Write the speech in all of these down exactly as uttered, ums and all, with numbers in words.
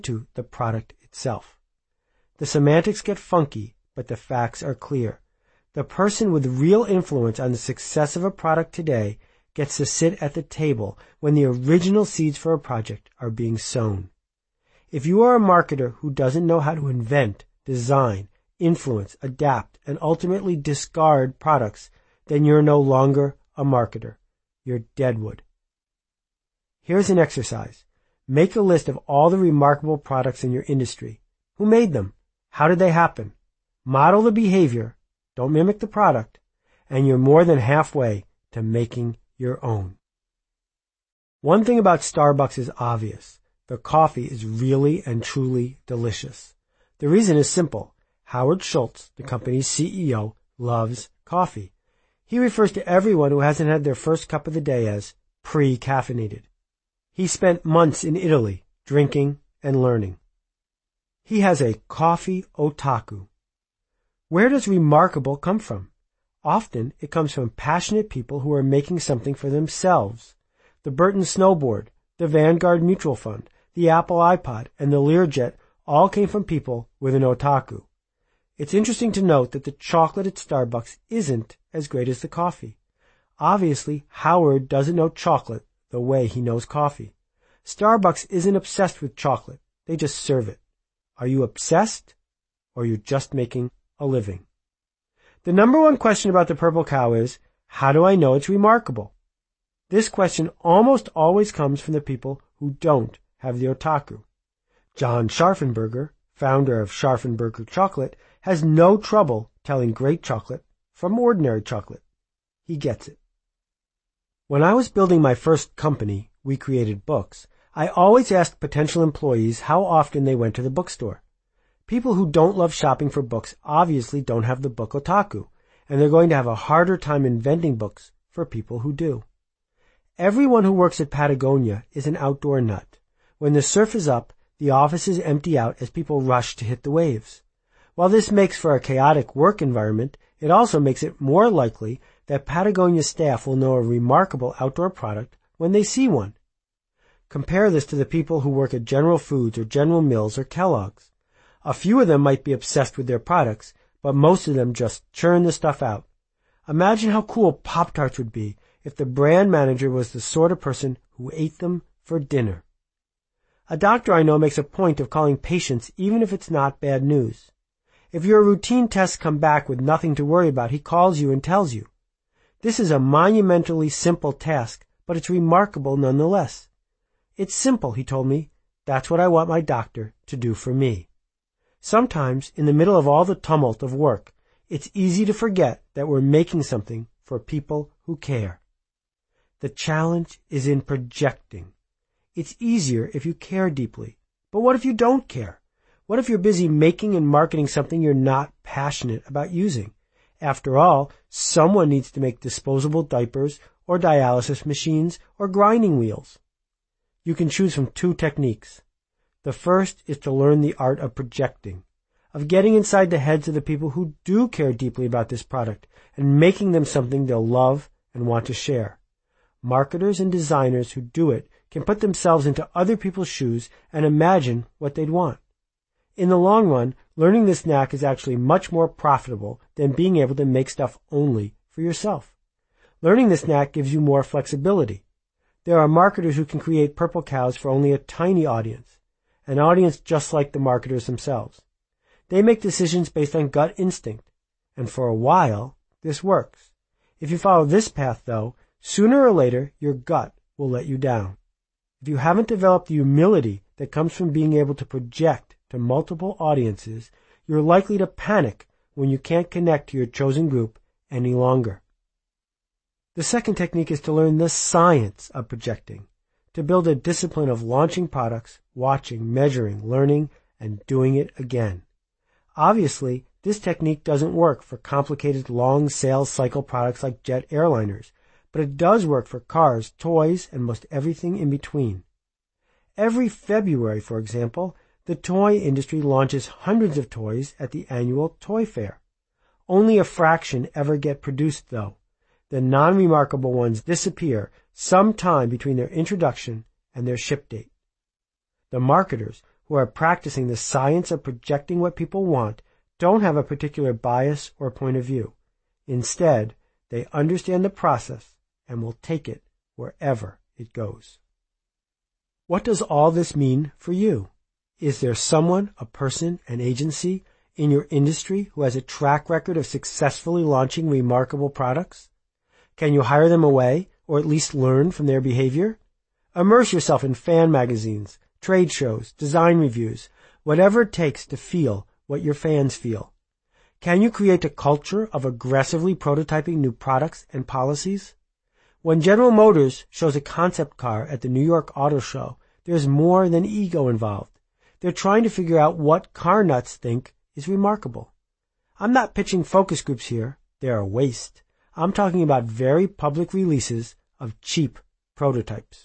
to the product itself. The semantics get funky, but the facts are clear. The person with real influence on the success of a product today gets to sit at the table when the original seeds for a project are being sown. If you are a marketer who doesn't know how to invent, design, influence, adapt, and ultimately discard products, then you're no longer a marketer. You're deadwood. Here's an exercise. Make a list of all the remarkable products in your industry. Who made them? How did they happen? Model the behavior. Don't mimic the product. And you're more than halfway to making your own. One thing about Starbucks is obvious. The coffee is really and truly delicious. The reason is simple. Howard Schultz, the company's C E O, loves coffee. He refers to everyone who hasn't had their first cup of the day as pre-caffeinated. He spent months in Italy drinking and learning. He has a coffee otaku. Where does remarkable come from? Often it comes from passionate people who are making something for themselves. The Burton snowboard, the Vanguard mutual fund, the Apple iPod, and the Learjet all came from people with an otaku. It's interesting to note that the chocolate at Starbucks isn't as great as the coffee. Obviously, Howard doesn't know chocolate the way he knows coffee. Starbucks isn't obsessed with chocolate. They just serve it. Are you obsessed, or are you just making a living? The number one question about the Purple Cow is, how do I know it's remarkable? This question almost always comes from the people who don't have the otaku. John Scharfenberger, founder of Scharfenberger Chocolate, has no trouble telling great chocolate from ordinary chocolate. He gets it. When I was building my first company, We Created Books, I always asked potential employees how often they went to the bookstore. People who don't love shopping for books obviously don't have the book otaku, and they're going to have a harder time inventing books for people who do. Everyone who works at Patagonia is an outdoor nut. When the surf is up, the offices empty out as people rush to hit the waves. While this makes for a chaotic work environment, it also makes it more likely that Patagonia staff will know a remarkable outdoor product when they see one. Compare this to the people who work at General Foods or General Mills or Kellogg's. A few of them might be obsessed with their products, but most of them just churn the stuff out. Imagine how cool Pop-Tarts would be if the brand manager was the sort of person who ate them for dinner. A doctor I know makes a point of calling patients even if it's not bad news. If your routine tests come back with nothing to worry about, he calls you and tells you. This is a monumentally simple task, but it's remarkable nonetheless. It's simple, he told me. That's what I want my doctor to do for me. Sometimes, in the middle of all the tumult of work, it's easy to forget that we're making something for people who care. The challenge is in projecting. It's easier if you care deeply. But what if you don't care? What if you're busy making and marketing something you're not passionate about using? After all, someone needs to make disposable diapers or dialysis machines or grinding wheels. You can choose from two techniques. The first is to learn the art of projecting, of getting inside the heads of the people who do care deeply about this product and making them something they'll love and want to share. Marketers and designers who do it can put themselves into other people's shoes and imagine what they'd want. In the long run, learning this knack is actually much more profitable than being able to make stuff only for yourself. Learning this knack gives you more flexibility. There are marketers who can create Purple Cows for only a tiny audience, an audience just like the marketers themselves. They make decisions based on gut instinct, and for a while, this works. If you follow this path, though, sooner or later, your gut will let you down. If you haven't developed the humility that comes from being able to project to multiple audiences, you're likely to panic when you can't connect to your chosen group any longer. The second technique is to learn the science of projecting, to build a discipline of launching products, watching, measuring, learning, and doing it again. Obviously, this technique doesn't work for complicated long sales cycle products like jet airliners, but it does work for cars, toys, and most everything in between. Every February, for example, the toy industry launches hundreds of toys at the annual toy fair. Only a fraction ever get produced, though. The non-remarkable ones disappear sometime between their introduction and their ship date. The marketers, who are practicing the science of projecting what people want don't have a particular bias or point of view. Instead, they understand the process and will take it wherever it goes. What does all this mean for you? Is there someone, a person, an agency in your industry who has a track record of successfully launching remarkable products? Can you hire them away or at least learn from their behavior? Immerse yourself in fan magazines, trade shows, design reviews, whatever it takes to feel what your fans feel. Can you create a culture of aggressively prototyping new products and policies? When General Motors shows a concept car at the New York Auto Show, there's more than ego involved. They're trying to figure out what car nuts think is remarkable. I'm not pitching focus groups here. They're a waste. I'm talking about very public releases of cheap prototypes.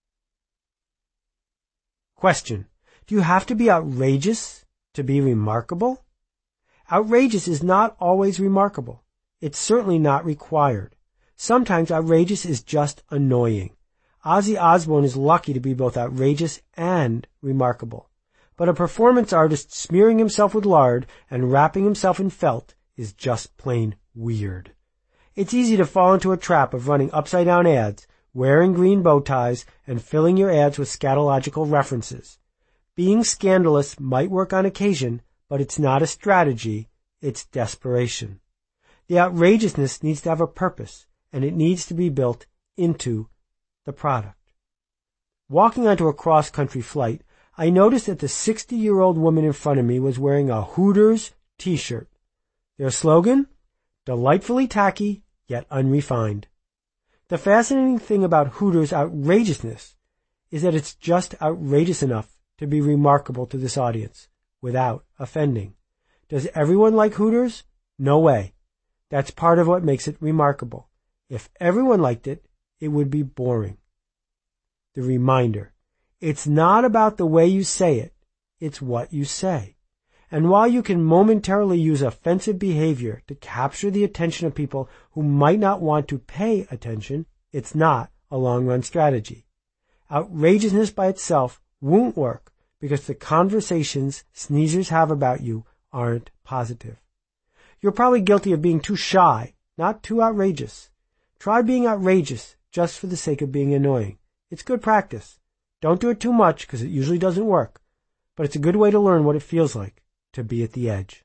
Question: do you have to be outrageous to be remarkable? Outrageous is not always remarkable. It's certainly not required. Sometimes outrageous is just annoying. Ozzy Osbourne is lucky to be both outrageous and remarkable. But a performance artist smearing himself with lard and wrapping himself in felt is just plain weird. It's easy to fall into a trap of running upside-down ads, wearing green bow ties, and filling your ads with scatological references. Being scandalous might work on occasion, but it's not a strategy, it's desperation. The outrageousness needs to have a purpose, and it needs to be built into the product. Walking onto a cross-country flight, I noticed that the sixty-year-old woman in front of me was wearing a Hooters t-shirt. Their slogan? Delightfully tacky, yet unrefined. The fascinating thing about Hooters' outrageousness is that it's just outrageous enough to be remarkable to this audience, without offending. Does everyone like Hooters? No way. That's part of what makes it remarkable. If everyone liked it, it would be boring. The reminder: it's not about the way you say it, it's what you say. And while you can momentarily use offensive behavior to capture the attention of people who might not want to pay attention, it's not a long-run strategy. Outrageousness by itself won't work because the conversations sneezers have about you aren't positive. You're probably guilty of being too shy, not too outrageous. Try being outrageous just for the sake of being annoying. It's good practice. Don't do it too much because it usually doesn't work, but it's a good way to learn what it feels like to be at the edge.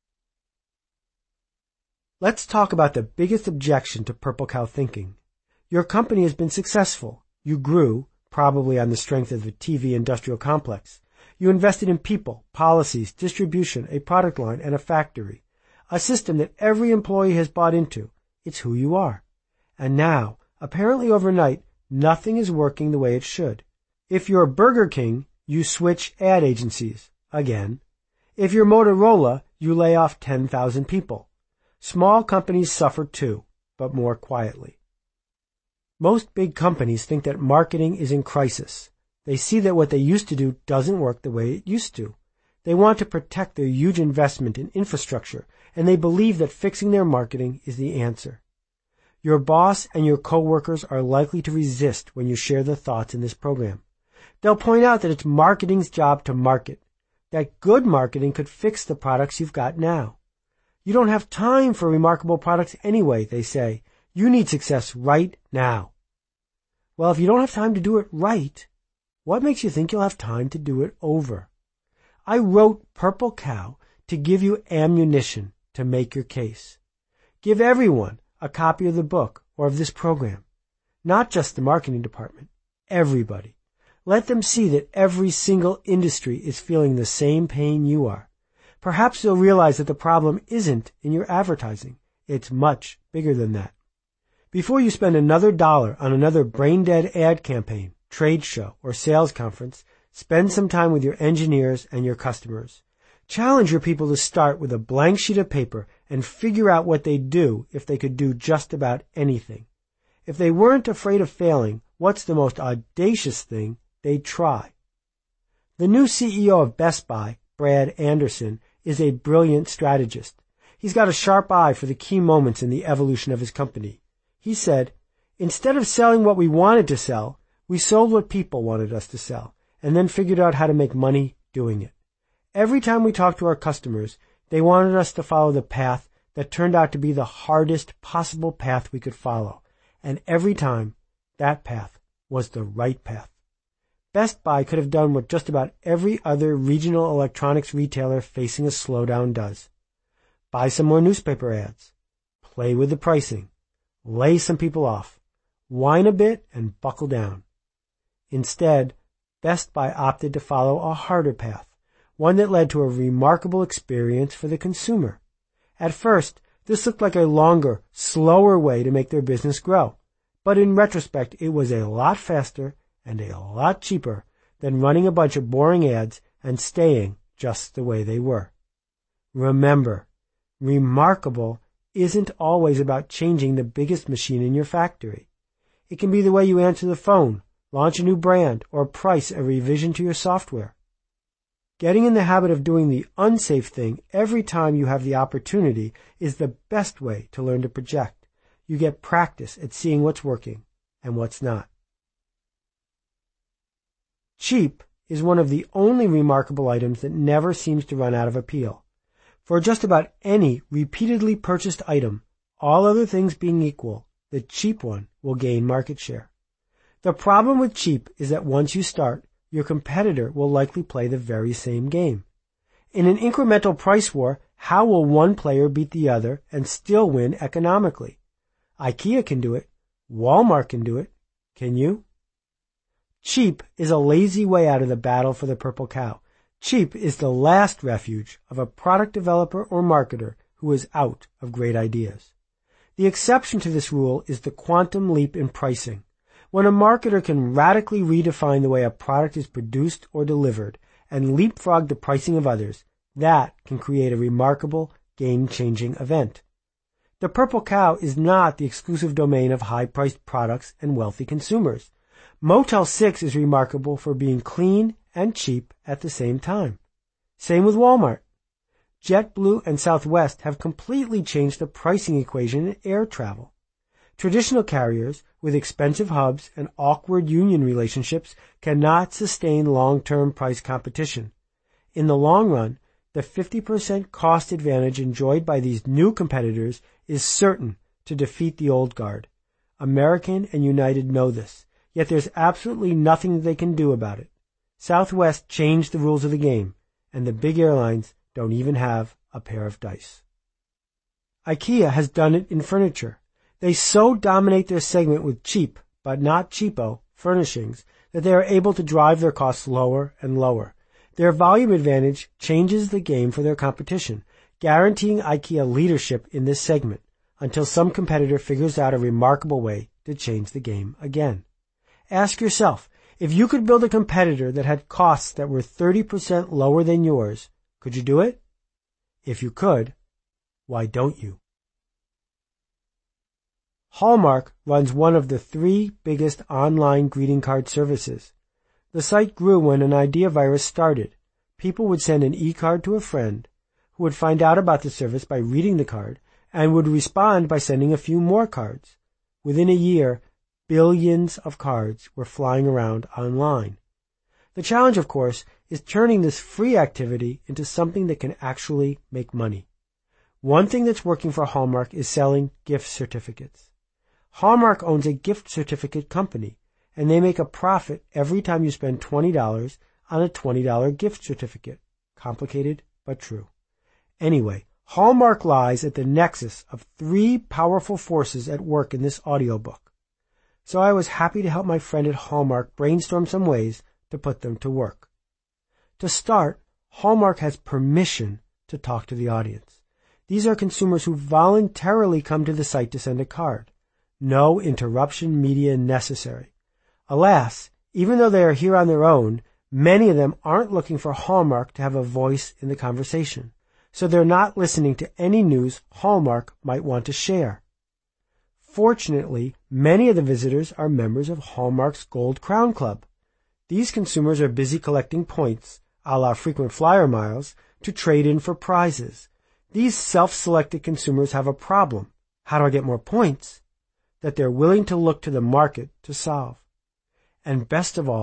Let's talk about the biggest objection to Purple Cow thinking. Your company has been successful. You grew, probably on the strength of the T V industrial complex. You invested in people, policies, distribution, a product line, and a factory. A system that every employee has bought into. It's who you are. And now, apparently overnight, nothing is working the way it should. If you're Burger King, you switch ad agencies. Again. If you're Motorola, you lay off ten thousand people. Small companies suffer too, but more quietly. Most big companies think that marketing is in crisis. They see that what they used to do doesn't work the way it used to. They want to protect their huge investment in infrastructure, and they believe that fixing their marketing is the answer. Your boss and your coworkers are likely to resist when you share the thoughts in this program. They'll point out that it's marketing's job to market, that good marketing could fix the products you've got now. You don't have time for remarkable products anyway, they say. You need success right now. Well, if you don't have time to do it right, what makes you think you'll have time to do it over? I wrote Purple Cow to give you ammunition to make your case. Give everyone a copy of the book or of this program. Not just the marketing department. Everybody. Let them see that every single industry is feeling the same pain you are. Perhaps they'll realize that the problem isn't in your advertising. It's much bigger than that. Before you spend another dollar on another brain-dead ad campaign, trade show, or sales conference, spend some time with your engineers and your customers. Challenge your people to start with a blank sheet of paper and figure out what they'd do if they could do just about anything. If they weren't afraid of failing, what's the most audacious thing they'd try? The new C E O of Best Buy, Brad Anderson, is a brilliant strategist. He's got a sharp eye for the key moments in the evolution of his company. He said, instead of selling what we wanted to sell, we sold what people wanted us to sell, and then figured out how to make money doing it. Every time we talked to our customers, they wanted us to follow the path that turned out to be the hardest possible path we could follow. And every time, that path was the right path. Best Buy could have done what just about every other regional electronics retailer facing a slowdown does. Buy some more newspaper ads. Play with the pricing. Lay some people off. Whine a bit and buckle down. Instead, Best Buy opted to follow a harder path, one that led to a remarkable experience for the consumer. At first, this looked like a longer, slower way to make their business grow, but in retrospect, it was a lot faster and a lot cheaper than running a bunch of boring ads and staying just the way they were. Remember, remarkable isn't always about changing the biggest machine in your factory. It can be the way you answer the phone, launch a new brand, or price a revision to your software. Getting in the habit of doing the unsafe thing every time you have the opportunity is the best way to learn to project. You get practice at seeing what's working and what's not. Cheap is one of the only remarkable items that never seems to run out of appeal. For just about any repeatedly purchased item, all other things being equal, the cheap one will gain market share. The problem with cheap is that once you start, your competitor will likely play the very same game. In an incremental price war, how will one player beat the other and still win economically? IKEA can do it. Walmart can do it. Can you? Cheap is a lazy way out of the battle for the purple cow. Cheap is the last refuge of a product developer or marketer who is out of great ideas. The exception to this rule is the quantum leap in pricing. When a marketer can radically redefine the way a product is produced or delivered and leapfrog the pricing of others, that can create a remarkable, game-changing event. The purple cow is not the exclusive domain of high-priced products and wealthy consumers. Motel six is remarkable for being clean and cheap at the same time. Same with Walmart. JetBlue and Southwest have completely changed the pricing equation in air travel. Traditional carriers with expensive hubs and awkward union relationships cannot sustain long-term price competition. In the long run, the fifty percent cost advantage enjoyed by these new competitors is certain to defeat the old guard. American and United know this, yet there's absolutely nothing they can do about it. Southwest changed the rules of the game, and the big airlines don't even have a pair of dice. IKEA has done it in furniture. They so dominate their segment with cheap, but not cheapo, furnishings that they are able to drive their costs lower and lower. Their volume advantage changes the game for their competition, guaranteeing IKEA leadership in this segment until some competitor figures out a remarkable way to change the game again. Ask yourself, if you could build a competitor that had costs that were thirty percent lower than yours, could you do it? If you could, why don't you? Hallmark runs one of the three biggest online greeting card services. The site grew when an idea virus started. People would send an e-card to a friend who would find out about the service by reading the card and would respond by sending a few more cards. Within a year, billions of cards were flying around online. The challenge, of course, is turning this free activity into something that can actually make money. One thing that's working for Hallmark is selling gift certificates. Hallmark owns a gift certificate company, and they make a profit every time you spend twenty dollars on a twenty dollars gift certificate. Complicated, but true. Anyway, Hallmark lies at the nexus of three powerful forces at work in this audiobook. So I was happy to help my friend at Hallmark brainstorm some ways to put them to work. To start, Hallmark has permission to talk to the audience. These are consumers who voluntarily come to the site to send a card. No interruption media necessary. Alas, even though they are here on their own, many of them aren't looking for Hallmark to have a voice in the conversation, so they're not listening to any news Hallmark might want to share. Fortunately, many of the visitors are members of Hallmark's Gold Crown Club. These consumers are busy collecting points, a la frequent flyer miles, to trade in for prizes. These self-selected consumers have a problem. How do I get more points? That they're willing to look to the market to solve. And best of all,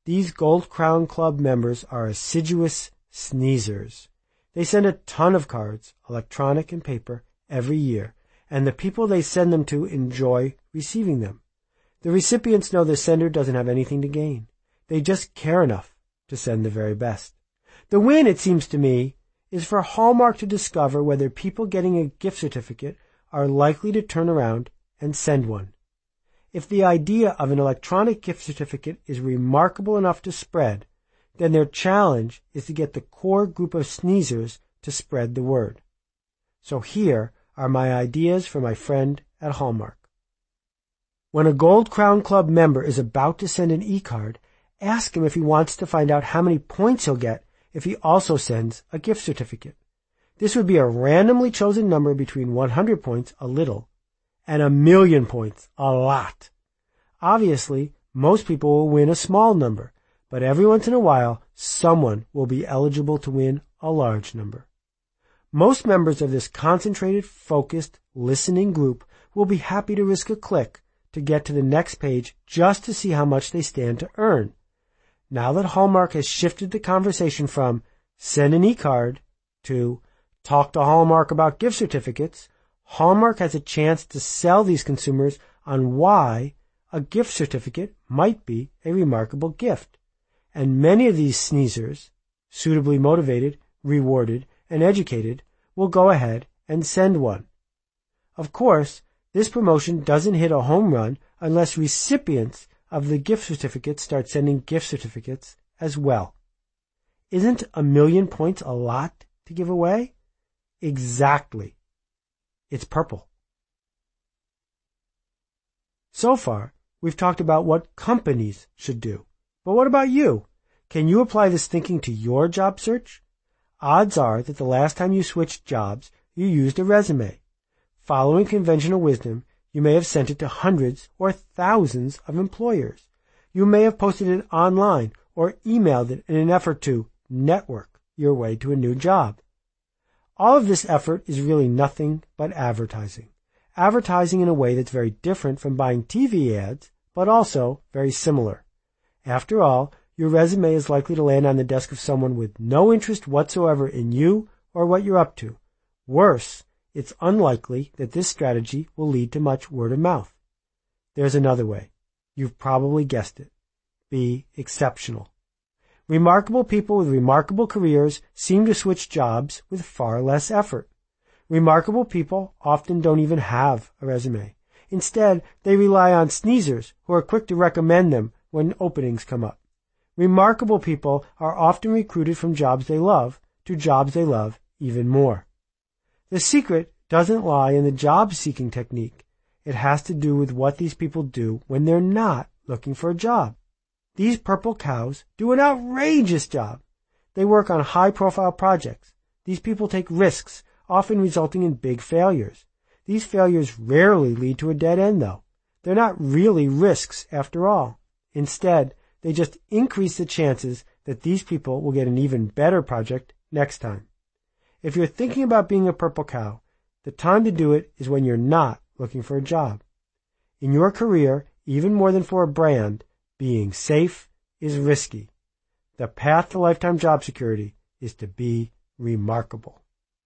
These Gold Crown Club members are assiduous sneezers. They send a ton of cards, electronic and paper, every year, and the people they send them to enjoy receiving them. The recipients know the sender doesn't have anything to gain. They just care enough to send the very best. The win, it seems to me, is for Hallmark to discover whether people getting a gift certificate are likely to turn around and send one. If the idea of an electronic gift certificate is remarkable enough to spread, then their challenge is to get the core group of sneezers to spread the word. So here are my ideas for my friend at Hallmark. When a Gold Crown Club member is about to send an e-card, ask him if he wants to find out how many points he'll get if he also sends a gift certificate. This would be a randomly chosen number between one hundred points, a little, and a million points, a lot. Obviously, most people will win a small number, but every once in a while, someone will be eligible to win a large number. Most members of this concentrated, focused, listening group will be happy to risk a click to get to the next page just to see how much they stand to earn. Now that Hallmark has shifted the conversation from send an e-card to talk to Hallmark about gift certificates, Hallmark has a chance to sell these consumers on why a gift certificate might be a remarkable gift. And many of these sneezers, suitably motivated, rewarded, and educated, will go ahead and send one. Of course, this promotion doesn't hit a home run unless recipients of the gift certificates start sending gift certificates as well. Isn't a million points a lot to give away? Exactly. It's purple. So far, we've talked about what companies should do. But what about you? Can you apply this thinking to your job search? Odds are that the last time you switched jobs, you used a resume. Following conventional wisdom, you may have sent it to hundreds or thousands of employers. You may have posted it online or emailed it in an effort to network your way to a new job. All of this effort is really nothing but advertising. Advertising in a way that's very different from buying T V ads, but also very similar. After all, your resume is likely to land on the desk of someone with no interest whatsoever in you or what you're up to. Worse, it's unlikely that this strategy will lead to much word of mouth. There's another way. You've probably guessed it. Be exceptional. Remarkable people with remarkable careers seem to switch jobs with far less effort. Remarkable people often don't even have a resume. Instead, they rely on sneezers who are quick to recommend them when openings come up. Remarkable people are often recruited from jobs they love to jobs they love even more. The secret doesn't lie in the job-seeking technique. It has to do with what these people do when they're not looking for a job. These purple cows do an outrageous job. They work on high-profile projects. These people take risks, often resulting in big failures. These failures rarely lead to a dead end, though. They're not really risks after all. Instead, they just increase the chances that these people will get an even better project next time. If you're thinking about being a purple cow, the time to do it is when you're not looking for a job. In your career, even more than for a brand, being safe is risky. The path to lifetime job security is to be remarkable.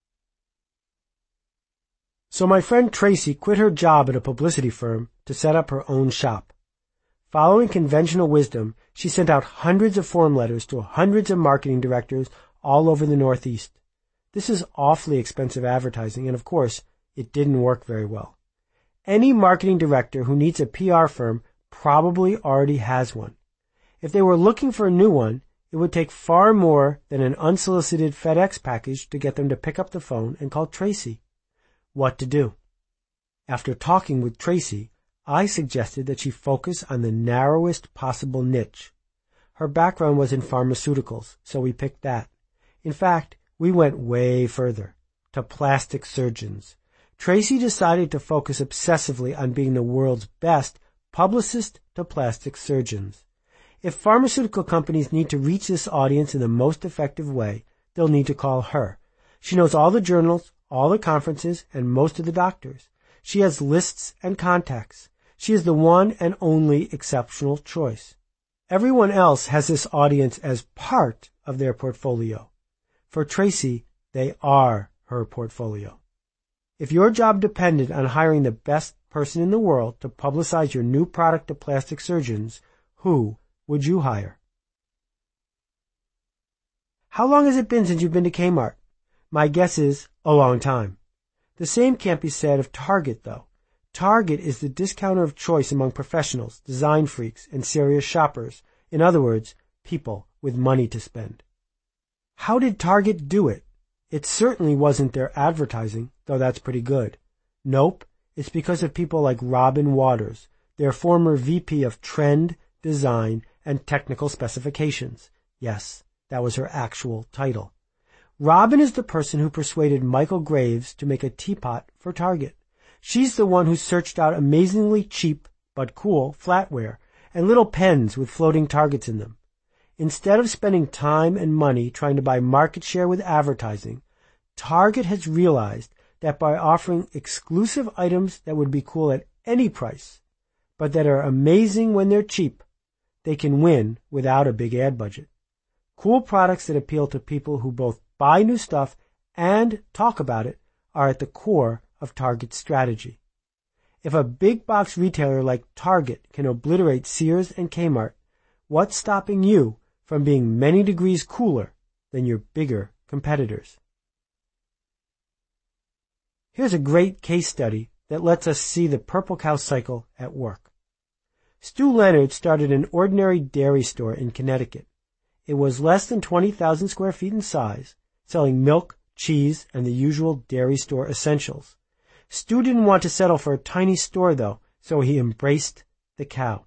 So my friend Tracy quit her job at a publicity firm to set up her own shop. Following conventional wisdom, she sent out hundreds of form letters to hundreds of marketing directors all over the Northeast. This is awfully expensive advertising, and of course, it didn't work very well. Any marketing director who needs a P R firm probably already has one. If they were looking for a new one, it would take far more than an unsolicited FedEx package to get them to pick up the phone and call Tracy. What to do? After talking with Tracy, I suggested that she focus on the narrowest possible niche. Her background was in pharmaceuticals, so we picked that. In fact, we went way further, to plastic surgeons. Tracy decided to focus obsessively on being the world's best publicist to plastic surgeons. If pharmaceutical companies need to reach this audience in the most effective way, they'll need to call her. She knows all the journals, all the conferences, and most of the doctors. She has lists and contacts. She is the one and only exceptional choice. Everyone else has this audience as part of their portfolio. For Tracy, they are her portfolio. If your job depended on hiring the best person in the world to publicize your new product to plastic surgeons, who would you hire? How long has it been since you've been to Kmart? My guess is a long time. The same can't be said of Target, though. Target is the discounter of choice among professionals, design freaks, and serious shoppers. In other words, people with money to spend. How did Target do it? It certainly wasn't their advertising, though that's pretty good. Nope, it's because of people like Robin Waters, their former V P of Trend, Design, and Technical Specifications. Yes, that was her actual title. Robin is the person who persuaded Michael Graves to make a teapot for Target. She's the one who searched out amazingly cheap but cool flatware and little pens with floating targets in them. Instead of spending time and money trying to buy market share with advertising, Target has realized that by offering exclusive items that would be cool at any price, but that are amazing when they're cheap, they can win without a big ad budget. Cool products that appeal to people who both buy new stuff and talk about it are at the core of Target's strategy. If a big box retailer like Target can obliterate Sears and Kmart, what's stopping you from being many degrees cooler than your bigger competitors? Here's a great case study that lets us see the Purple Cow cycle at work. Stu Leonard started an ordinary dairy store in Connecticut. It was less than twenty thousand square feet in size, selling milk, cheese, and the usual dairy store essentials. Stu didn't want to settle for a tiny store, though, so he embraced the cow.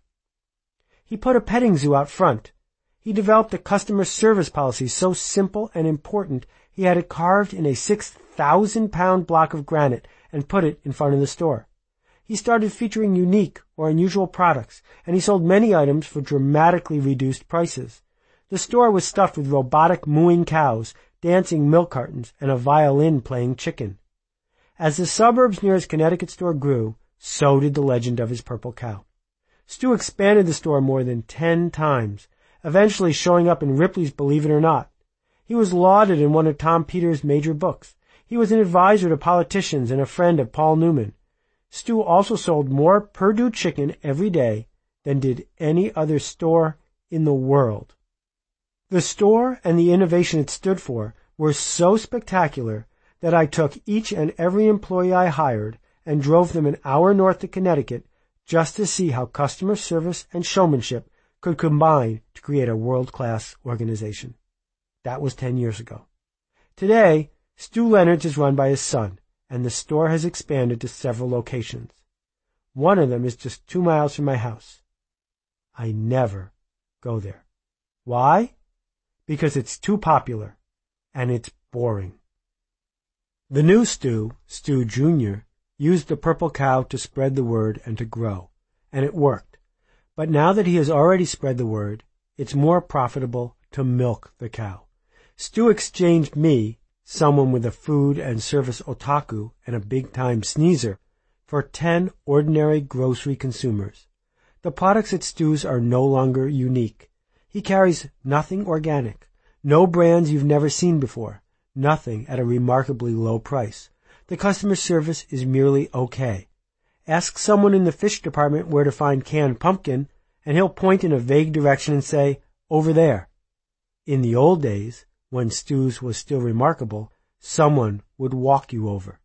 He put a petting zoo out front. He developed a customer service policy so simple and important he had it carved in a six thousand pound block of granite and put it in front of the store. He started featuring unique or unusual products, and he sold many items for dramatically reduced prices. The store was stuffed with robotic mooing cows, dancing milk cartons, and a violin playing chicken. As the suburbs near his Connecticut store grew, so did the legend of his Purple Cow. Stu expanded the store more than ten times, eventually showing up in Ripley's Believe It or Not. He was lauded in one of Tom Peters' major books. He was an advisor to politicians and a friend of Paul Newman. Stu also sold more Perdue chicken every day than did any other store in the world. The store and the innovation it stood for were so spectacular that I took each and every employee I hired and drove them an hour north to Connecticut just to see how customer service and showmanship could combine to create a world-class organization. That was ten years ago. Today, Stu Leonard's is run by his son, and the store has expanded to several locations. One of them is just two miles from my house. I never go there. Why? Because it's too popular, and it's boring. The new Stu, Stu Junior, used the Purple Cow to spread the word and to grow, and it worked. But now that he has already spread the word, it's more profitable to milk the cow. Stu exchanged me, someone with a food and service otaku and a big-time sneezer, for ten ordinary grocery consumers. The products at Stu's are no longer unique. He carries nothing organic, no brands you've never seen before, nothing at a remarkably low price. The customer service is merely okay. Ask someone in the fish department where to find canned pumpkin, and he'll point in a vague direction and say, over there. In the old days, when Stu's was still remarkable, someone would walk you over.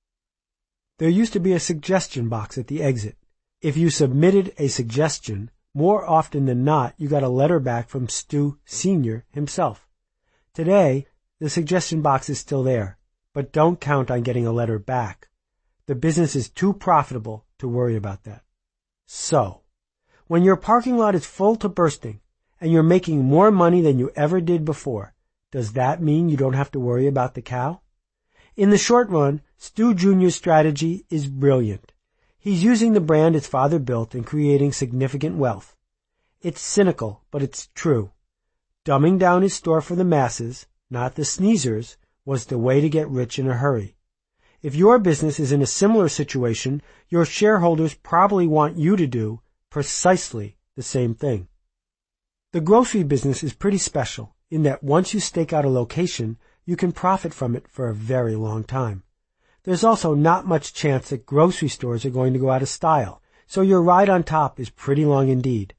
There used to be a suggestion box at the exit. If you submitted a suggestion, more often than not, you got a letter back from Stu Senior himself. Today, the suggestion box is still there, but don't count on getting a letter back. The business is too profitable to worry about that. So, when your parking lot is full to bursting and you're making more money than you ever did before, does that mean you don't have to worry about the cow? In the short run, Stu Junior's strategy is brilliant. He's using the brand his father built and creating significant wealth. It's cynical, but it's true. Dumbing down his store for the masses, not the sneezers, was the way to get rich in a hurry. If your business is in a similar situation, your shareholders probably want you to do precisely the same thing. The grocery business is pretty special in that once you stake out a location, you can profit from it for a very long time. There's also not much chance that grocery stores are going to go out of style, so your ride on top is pretty long indeed.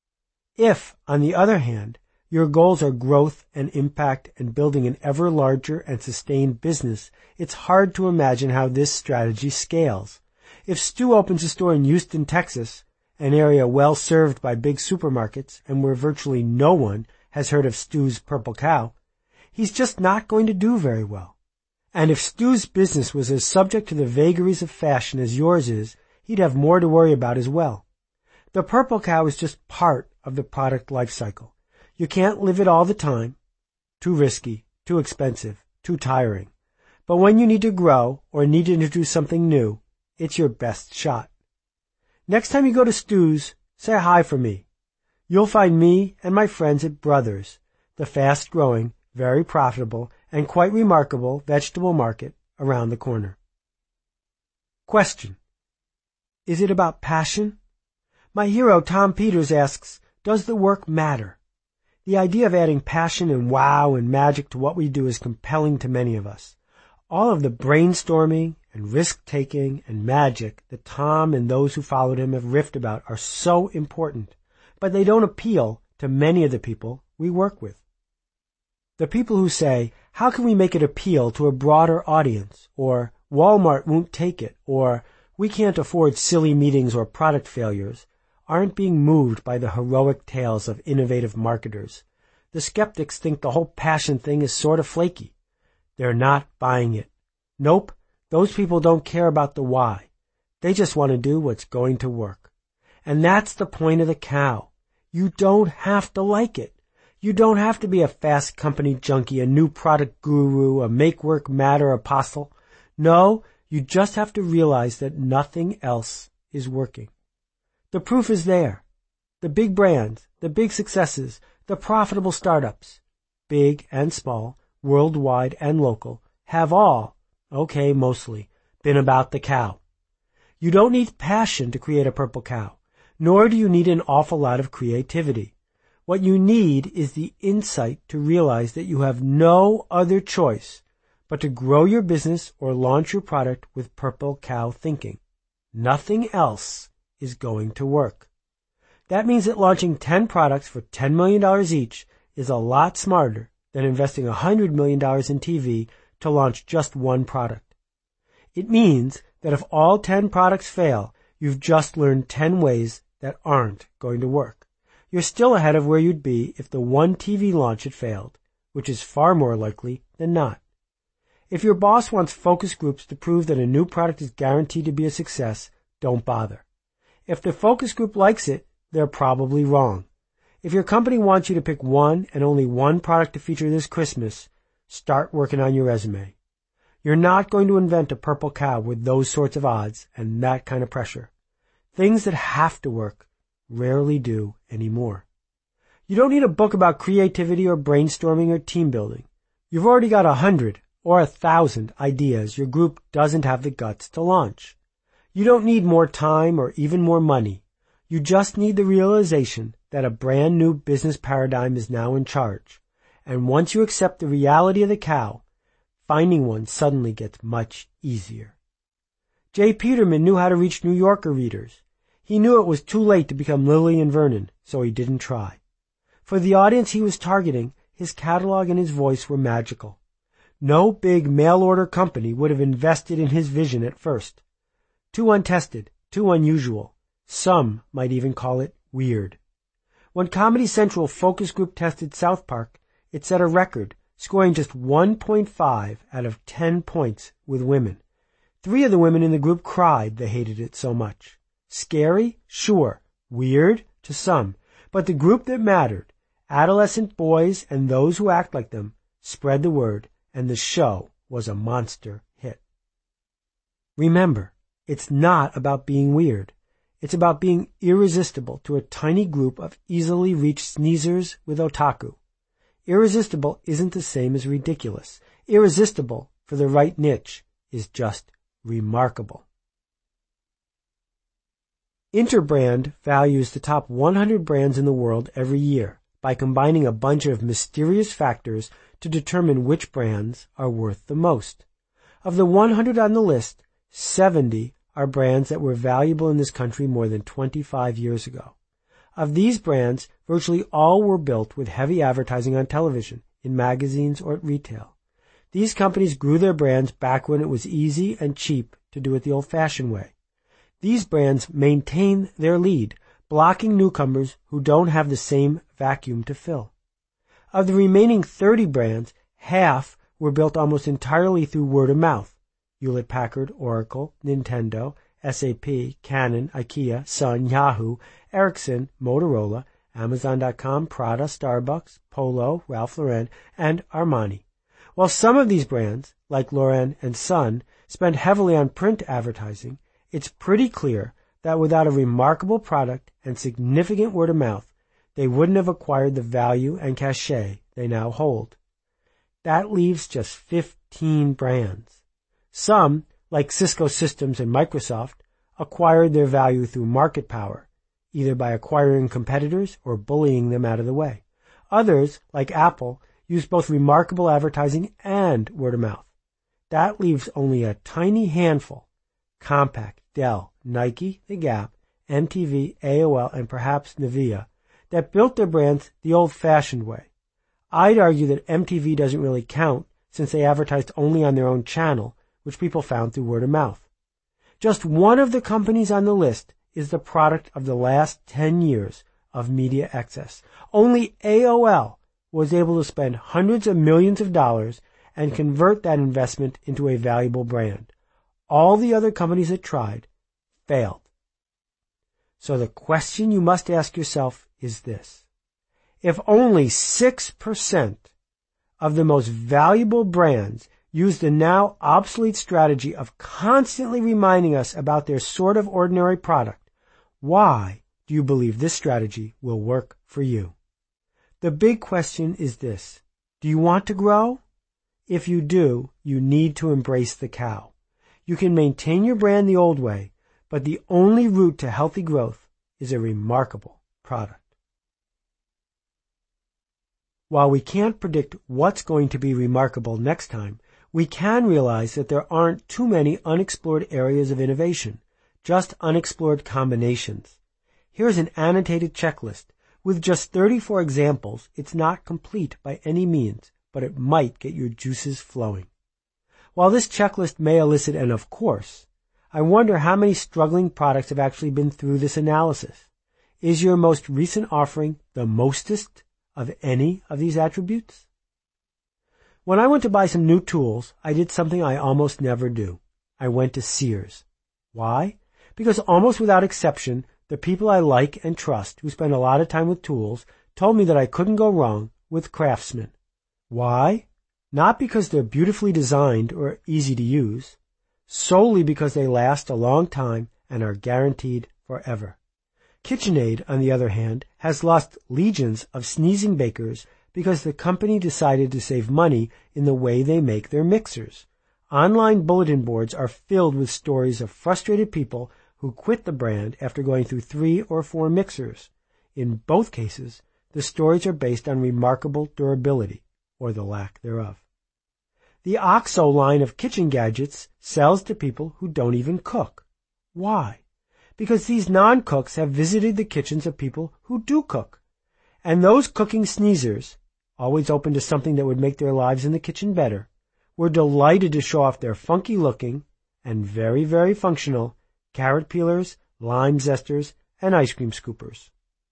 If, on the other hand, your goals are growth and impact and building an ever larger and sustained business, it's hard to imagine how this strategy scales. If Stu opens a store in Houston, Texas, an area well served by big supermarkets and where virtually no one has heard of Stu's Purple Cow, he's just not going to do very well. And if Stu's business was as subject to the vagaries of fashion as yours is, he'd have more to worry about as well. The Purple Cow is just part of the product life cycle. You can't live it all the time. Too risky, too expensive, too tiring. But when you need to grow or need to introduce something new, it's your best shot. Next time you go to Stu's, say hi for me. You'll find me and my friends at Brothers, the fast-growing, very profitable, and quite remarkable vegetable market around the corner. Question: is it about passion? My hero Tom Peters asks, does the work matter? The idea of adding passion and wow and magic to what we do is compelling to many of us. All of the brainstorming and risk-taking and magic that Tom and those who followed him have riffed about are so important, but they don't appeal to many of the people we work with. The people who say, how can we make it appeal to a broader audience? Or, Walmart won't take it, or, we can't afford silly meetings or product failures, aren't being moved by the heroic tales of innovative marketers. The skeptics think the whole passion thing is sort of flaky. They're not buying it. Nope, those people don't care about the why. They just want to do what's going to work. And that's the point of the cow. You don't have to like it. You don't have to be a fast company junkie, a new product guru, a make work matter apostle. No, you just have to realize that nothing else is working. The proof is there. The big brands, the big successes, the profitable startups, big and small, worldwide and local, have all, okay, mostly, been about the cow. You don't need passion to create a purple cow, nor do you need an awful lot of creativity. What you need is the insight to realize that you have no other choice but to grow your business or launch your product with purple cow thinking. Nothing else is going to work. That means that launching ten products for ten million dollars each is a lot smarter than investing one hundred million dollars in T V to launch just one product. It means that if all ten products fail, you've just learned ten ways that aren't going to work. You're still ahead of where you'd be if the one T V launch had failed, which is far more likely than not. If your boss wants focus groups to prove that a new product is guaranteed to be a success, don't bother. If the focus group likes it, they're probably wrong. If your company wants you to pick one and only one product to feature this Christmas, start working on your resume. You're not going to invent a purple cow with those sorts of odds and that kind of pressure. Things that have to work rarely do anymore. You don't need a book about creativity or brainstorming or team building. You've already got a hundred or a thousand ideas your group doesn't have the guts to launch. You don't need more time or even more money. You just need the realization that a brand new business paradigm is now in charge. And once you accept the reality of the cow, finding one suddenly gets much easier. Jay Peterman knew how to reach New Yorker readers. He knew it was too late to become Lillian Vernon, so he didn't try. For the audience he was targeting, his catalog and his voice were magical. No big mail-order company would have invested in his vision at first. Too untested, too unusual. Some might even call it weird. When Comedy Central focus group tested South Park, it set a record, scoring just one point five out of ten points with women. Three of the women in the group cried they hated it so much. Scary? Sure. Weird? To some. But the group that mattered, adolescent boys and those who act like them, spread the word, and the show was a monster hit. Remember, it's not about being weird. It's about being irresistible to a tiny group of easily reached sneezers with otaku. Irresistible isn't the same as ridiculous. Irresistible, for the right niche, is just remarkable. Interbrand values the top one hundred brands in the world every year by combining a bunch of mysterious factors to determine which brands are worth the most. Of the one hundred on the list, seventy are brands that were valuable in this country more than twenty-five years ago. Of these brands, virtually all were built with heavy advertising on television, in magazines, or at retail. These companies grew their brands back when it was easy and cheap to do it the old-fashioned way. These brands maintain their lead, blocking newcomers who don't have the same vacuum to fill. Of the remaining thirty brands, half were built almost entirely through word of mouth. Hewlett-Packard, Oracle, Nintendo, S A P, Canon, IKEA, Sun, Yahoo, Ericsson, Motorola, Amazon dot com, Prada, Starbucks, Polo, Ralph Lauren, and Armani. While some of these brands, like Lauren and Sun, spend heavily on print advertising, it's pretty clear that without a remarkable product and significant word of mouth, they wouldn't have acquired the value and cachet they now hold. That leaves just fifteen brands. Some, like Cisco Systems and Microsoft, acquired their value through market power, either by acquiring competitors or bullying them out of the way. Others, like Apple, use both remarkable advertising and word of mouth. That leaves only a tiny handful, Compaq, Dell, Nike, The Gap, M T V, A O L, and perhaps Nivea, that built their brands the old-fashioned way. I'd argue that M T V doesn't really count since they advertised only on their own channel, which people found through word of mouth. Just one of the companies on the list is the product of the last ten years of media excess. Only A O L was able to spend hundreds of millions of dollars and convert that investment into a valuable brand. All the other companies that tried failed. So the question you must ask yourself is this. If only six percent of the most valuable brands use the now obsolete strategy of constantly reminding us about their sort of ordinary product, why do you believe this strategy will work for you? The big question is this. Do you want to grow? If you do, you need to embrace the cow. You can maintain your brand the old way, but the only route to healthy growth is a remarkable product. While we can't predict what's going to be remarkable next time, we can realize that there aren't too many unexplored areas of innovation, just unexplored combinations. Here's an annotated checklist. With just thirty-four examples, it's not complete by any means, but it might get your juices flowing. While this checklist may elicit an of course, I wonder how many struggling products have actually been through this analysis. Is your most recent offering the mostest of any of these attributes? When I went to buy some new tools, I did something I almost never do. I went to Sears. Why? Because almost without exception, the people I like and trust who spend a lot of time with tools told me that I couldn't go wrong with Craftsman. Why? Not because they're beautifully designed or easy to use, solely because they last a long time and are guaranteed forever. KitchenAid, on the other hand, has lost legions of sneezing bakers because the company decided to save money in the way they make their mixers. Online bulletin boards are filled with stories of frustrated people who quit the brand after going through three or four mixers. In both cases, the stories are based on remarkable durability, or the lack thereof. The OXO line of kitchen gadgets sells to people who don't even cook. Why? Because these non-cooks have visited the kitchens of people who do cook. And those cooking sneezers, always open to something that would make their lives in the kitchen better, were delighted to show off their funky-looking and very, very functional carrot peelers, lime zesters, and ice cream scoopers.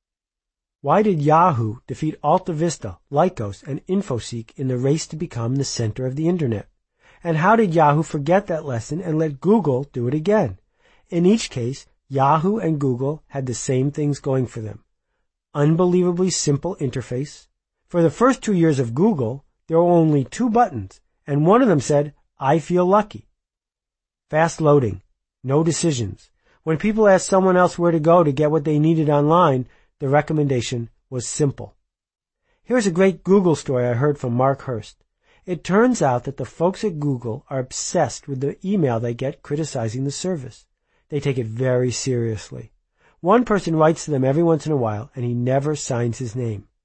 Why did Yahoo defeat AltaVista, Lycos, and InfoSeek in the race to become the center of the Internet? And how did Yahoo forget that lesson and let Google do it again? In each case, Yahoo and Google had the same things going for them. Unbelievably simple interface. For the first two years of Google, there were only two buttons, and one of them said, I feel lucky. Fast loading. No decisions. When people asked someone else where to go to get what they needed online, the recommendation was simple. Here's a great Google story I heard from Mark Hurst. It turns out that the folks at Google are obsessed with the email they get criticizing the service. They take it very seriously. One person writes to them every once in a while, and he never signs his name.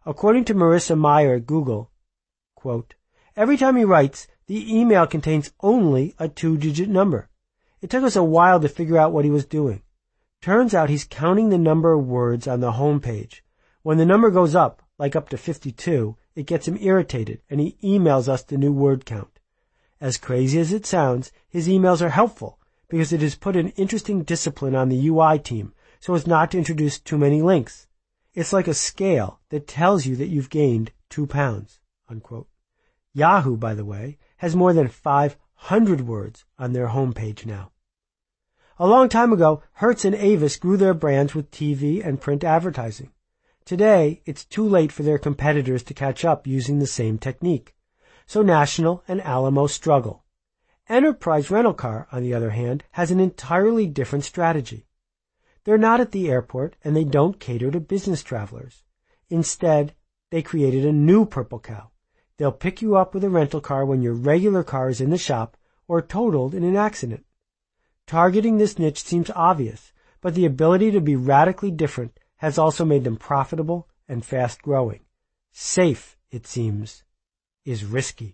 According to Marissa Mayer at Google, quote, every time he writes, the email contains only a two-digit number. It took us a while to figure out what he was doing. Turns out he's counting the number of words on the home page. When the number goes up, like up to fifty-two, it gets him irritated, and he emails us the new word count. As crazy as it sounds, his emails are helpful because it has put an interesting discipline on the U I team so as not to introduce too many links. It's like a scale that tells you that you've gained two pounds, unquote. Yahoo, by the way, has more than five hundred words on their homepage now. A long time ago, Hertz and Avis grew their brands with T V and print advertising. Today, it's too late for their competitors to catch up using the same technique. So National and Alamo struggle. Enterprise Rental Car, on the other hand, has an entirely different strategy. They're not at the airport, and they don't cater to business travelers. Instead, they created a new Purple Cow. They'll pick you up with a rental car when your regular car is in the shop or totaled in an accident. Targeting this niche seems obvious, but the ability to be radically different has also made them profitable and fast-growing. Safe, it seems, is risky.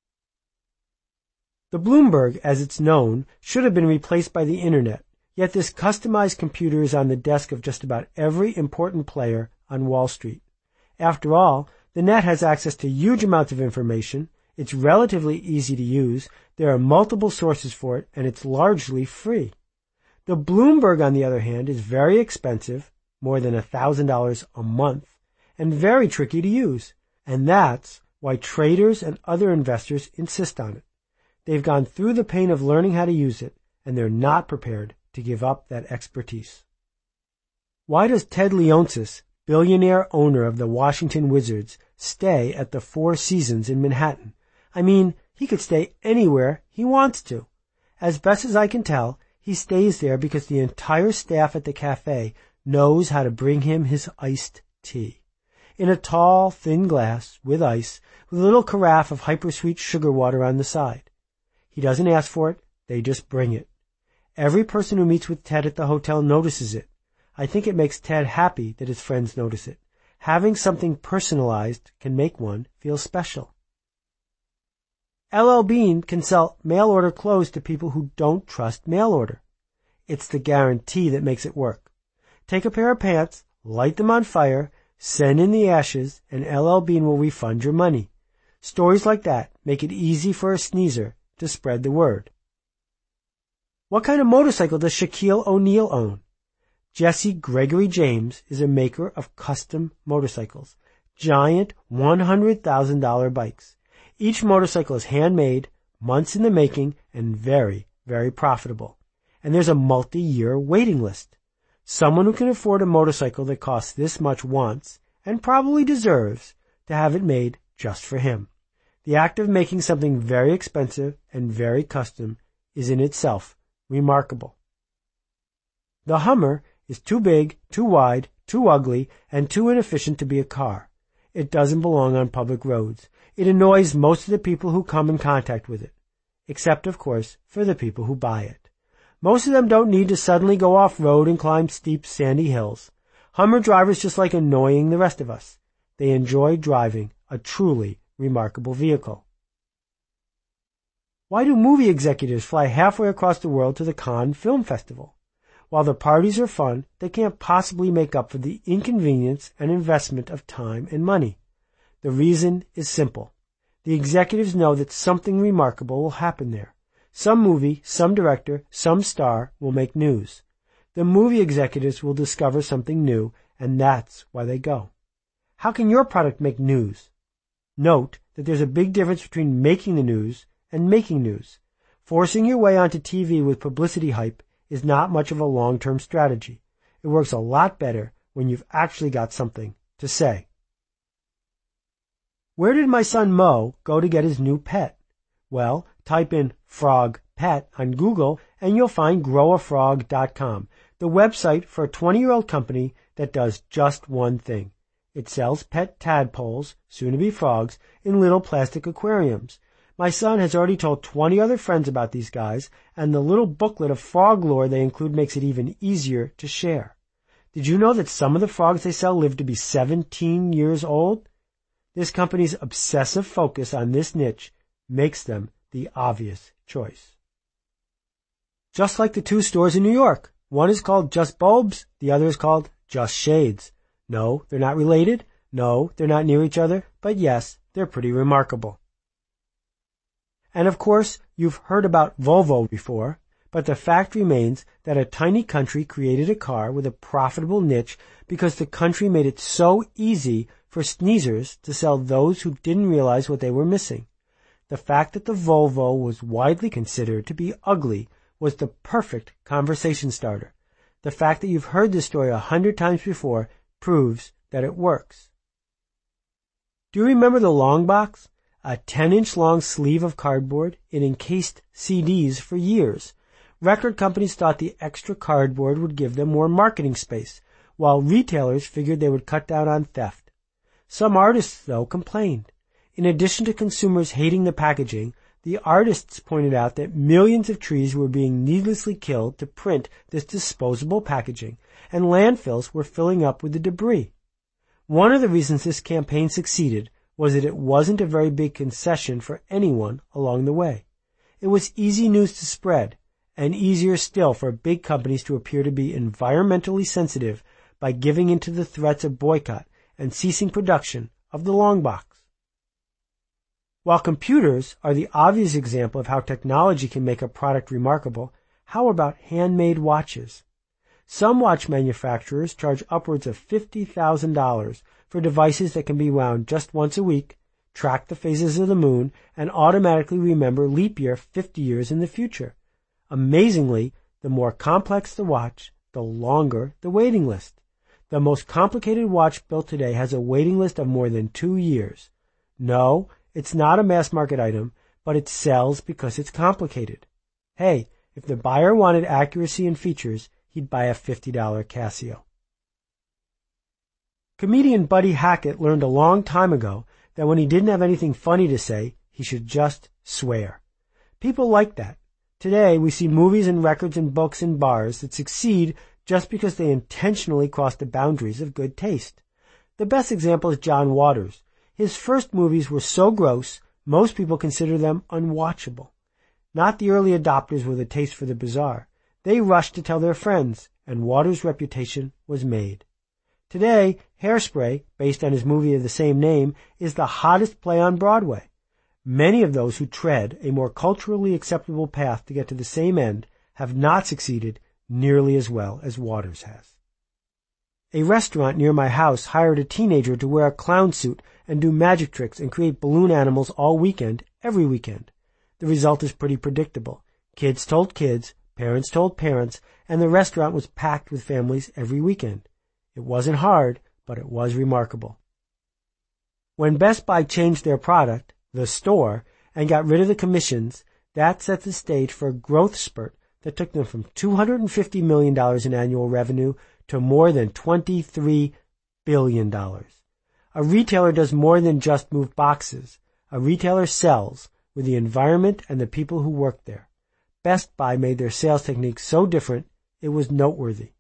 The Bloomberg, as it's known, should have been replaced by the Internet, yet this customized computer is on the desk of just about every important player on Wall Street. After all, the net has access to huge amounts of information, it's relatively easy to use, there are multiple sources for it, and it's largely free. The Bloomberg, on the other hand, is very expensive, more than one thousand dollars a month, and very tricky to use, and that's why traders and other investors insist on it. They've gone through the pain of learning how to use it, and they're not prepared to give up that expertise. Why does Ted Leonsis, billionaire owner of the Washington Wizards, stay at the Four Seasons in Manhattan? I mean, he could stay anywhere he wants to. As best as I can tell, he stays there because the entire staff at the cafe knows how to bring him his iced tea. In a tall, thin glass, with ice, with a little carafe of hypersweet sugar water on the side. He doesn't ask for it, they just bring it. Every person who meets with Ted at the hotel notices it. I think it makes Ted happy that his friends notice it. Having something personalized can make one feel special. L L Bean can sell mail-order clothes to people who don't trust mail-order. It's the guarantee that makes it work. Take a pair of pants, light them on fire, send in the ashes, and L L Bean will refund your money. Stories like that make it easy for a sneezer to spread the word. What kind of motorcycle does Shaquille O'Neal own? Jesse Gregory James is a maker of custom motorcycles, giant one hundred thousand dollars bikes. Each motorcycle is handmade, months in the making, and very, very profitable. And there's a multi-year waiting list. Someone who can afford a motorcycle that costs this much wants, and probably deserves, to have it made just for him. The act of making something very expensive and very custom is in itself remarkable. The Hummer is too big, too wide, too ugly, and too inefficient to be a car. It doesn't belong on public roads. It annoys most of the people who come in contact with it, except, of course, for the people who buy it. Most of them don't need to suddenly go off-road and climb steep, sandy hills. Hummer drivers just like annoying the rest of us. They enjoy driving a truly remarkable vehicle. Why do movie executives fly halfway across the world to the Cannes Film Festival? While the parties are fun, they can't possibly make up for the inconvenience and investment of time and money. The reason is simple. The executives know that something remarkable will happen there. Some movie, some director, some star will make news. The movie executives will discover something new, and that's why they go. How can your product make news? Note that there's a big difference between making the news and making news. Forcing your way onto T V with publicity hype is not much of a long-term strategy. It works a lot better when you've actually got something to say. Where did my son Mo go to get his new pet? Well, type in frog pet on Google and you'll find grow a frog dot com, the website for a twenty-year-old company that does just one thing. It sells pet tadpoles, soon to be frogs, in little plastic aquariums. My son has already told twenty other friends about these guys, and the little booklet of frog lore they include makes it even easier to share. Did you know that some of the frogs they sell live to be seventeen years old? This company's obsessive focus on this niche makes them the obvious choice. Just like the two stores in New York. One is called Just Bulbs, the other is called Just Shades. No, they're not related. No, they're not near each other. But yes, they're pretty remarkable. And of course, you've heard about Volvo before, but the fact remains that a tiny country created a car with a profitable niche because the country made it so easy for sneezers to sell those who didn't realize what they were missing. The fact that the Volvo was widely considered to be ugly was the perfect conversation starter. The fact that you've heard this story a hundred times before proves that it works. Do you remember the long box? A ten-inch long sleeve of cardboard. It encased C Ds for years. Record companies thought the extra cardboard would give them more marketing space, while retailers figured they would cut down on theft. Some artists, though, complained. In addition to consumers hating the packaging, the artists pointed out that millions of trees were being needlessly killed to print this disposable packaging, and landfills were filling up with the debris. One of the reasons this campaign succeeded was that it wasn't a very big concession for anyone along the way. It was easy news to spread, and easier still for big companies to appear to be environmentally sensitive by giving in to the threats of boycott and ceasing production of the long box. While computers are the obvious example of how technology can make a product remarkable, how about handmade watches? Some watch manufacturers charge upwards of fifty thousand dollars for devices that can be wound just once a week, track the phases of the moon, and automatically remember leap year fifty years in the future. Amazingly, the more complex the watch, the longer the waiting list. The most complicated watch built today has a waiting list of more than two years. No, it's not a mass market item, but it sells because it's complicated. Hey, if the buyer wanted accuracy and features, he'd buy a fifty dollar Casio. Comedian Buddy Hackett learned a long time ago that when he didn't have anything funny to say, he should just swear. People like that. Today, we see movies and records and books and bars that succeed just because they intentionally cross the boundaries of good taste. The best example is John Waters. His first movies were so gross, most people consider them unwatchable. Not the early adopters with a taste for the bizarre. They rushed to tell their friends, and Waters' reputation was made. Today, Hairspray, based on his movie of the same name, is the hottest play on Broadway. Many of those who tread a more culturally acceptable path to get to the same end have not succeeded nearly as well as Waters has. A restaurant near my house hired a teenager to wear a clown suit and do magic tricks and create balloon animals all weekend, every weekend. The result is pretty predictable. Kids told kids, parents told parents, and the restaurant was packed with families every weekend. It wasn't hard, but it was remarkable. When Best Buy changed their product, the store, and got rid of the commissions, that set the stage for a growth spurt that took them from two hundred fifty million dollars in annual revenue to more than twenty-three billion dollars. A retailer does more than just move boxes. A retailer sells with the environment and the people who work there. Best Buy made their sales techniques so different, it was noteworthy.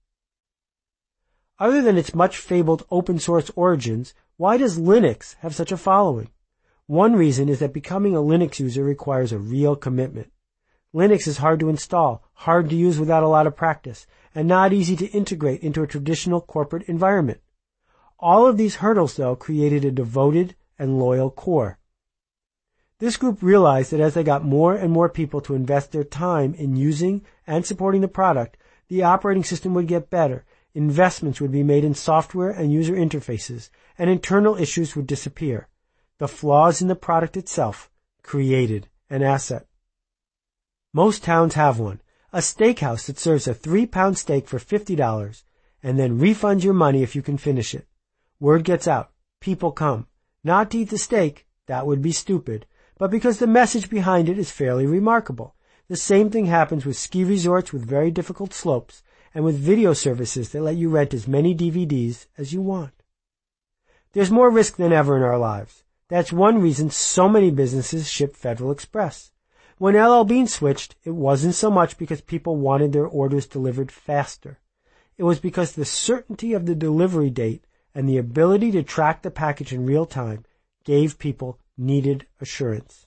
Other than its much fabled open source origins, why does Linux have such a following? One reason is that becoming a Linux user requires a real commitment. Linux is hard to install, hard to use without a lot of practice, and not easy to integrate into a traditional corporate environment. All of these hurdles, though, created a devoted and loyal core. This group realized that as they got more and more people to invest their time in using and supporting the product, the operating system would get better, investments would be made in software and user interfaces, and internal issues would disappear. The flaws in the product itself created an asset. Most towns have one, a steakhouse that serves a three-pound steak for fifty dollars and then refunds your money if you can finish it. Word gets out. People come. Not to eat the steak, that would be stupid, but because the message behind it is fairly remarkable. The same thing happens with ski resorts with very difficult slopes and with video services that let you rent as many D V Ds as you want. There's more risk than ever in our lives. That's one reason so many businesses ship Federal Express. When L L Bean switched, it wasn't so much because people wanted their orders delivered faster. It was because the certainty of the delivery date and the ability to track the package in real time gave people needed assurance.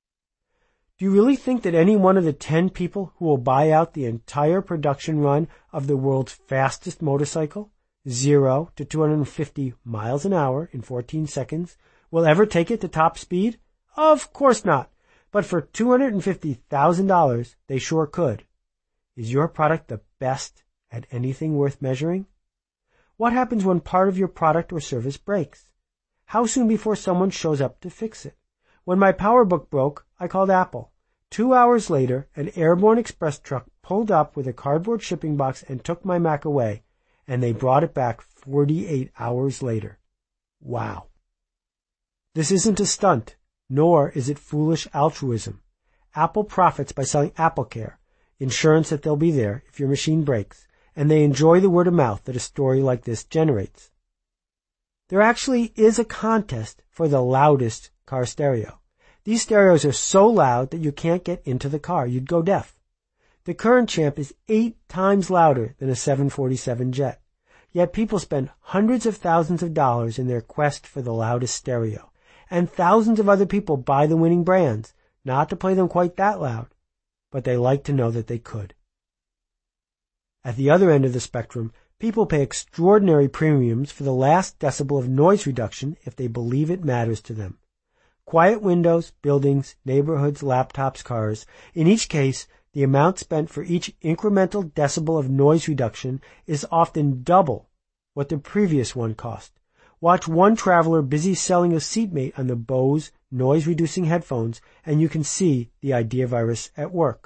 Do you really think that any one of the ten people who will buy out the entire production run of the world's fastest motorcycle, zero to two hundred fifty miles an hour in fourteen seconds, will ever take it to top speed? Of course not. But for two hundred fifty thousand dollars, they sure could. Is your product the best at anything worth measuring? What happens when part of your product or service breaks? How soon before someone shows up to fix it? When my PowerBook broke, I called Apple. Two hours later, an airborne express truck pulled up with a cardboard shipping box and took my Mac away, and they brought it back forty-eight hours later. Wow. This isn't a stunt, nor is it foolish altruism. Apple profits by selling AppleCare, insurance that they'll be there if your machine breaks, and they enjoy the word of mouth that a story like this generates. There actually is a contest for the loudest car stereo. These stereos are so loud that you can't get into the car. You'd go deaf. The current champ is eight times louder than a seven forty-seven Jet. Yet people spend hundreds of thousands of dollars in their quest for the loudest stereo. And thousands of other people buy the winning brands, not to play them quite that loud, but they like to know that they could. At the other end of the spectrum, people pay extraordinary premiums for the last decibel of noise reduction if they believe it matters to them. Quiet windows, buildings, neighborhoods, laptops, cars. In each case, the amount spent for each incremental decibel of noise reduction is often double what the previous one cost. Watch one traveler busy selling a seatmate on the Bose noise-reducing headphones, and you can see the idea virus at work.